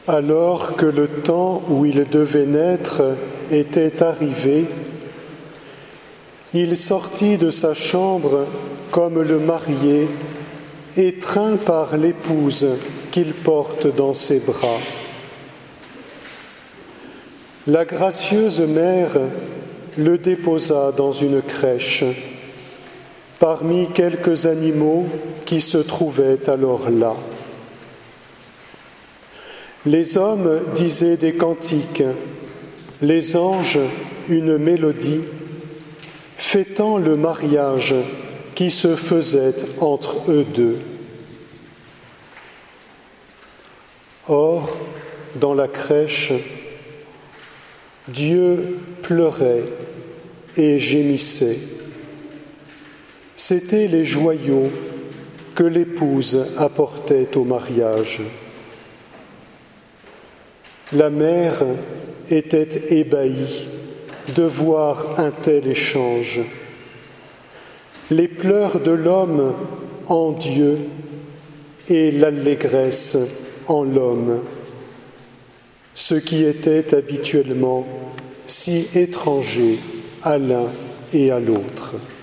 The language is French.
Alors que le temps où il devait naître était arrivé, il sortit de sa chambre comme le marié, étreint par l'épouse qu'il porte dans ses bras. La gracieuse mère le déposa dans une crèche, parmi quelques animaux qui se trouvaient alors là. Les hommes disaient des cantiques, les anges une mélodie, fêtant le mariage qui se faisait entre eux deux. Or, dans la crèche, Dieu pleurait et gémissait. C'étaient les joyaux que l'épouse apportait au mariage. La mère était ébahie de voir un tel échange. Les pleurs de l'homme en Dieu et l'allégresse en l'homme, ce qui était habituellement si étranger à l'un et à l'autre.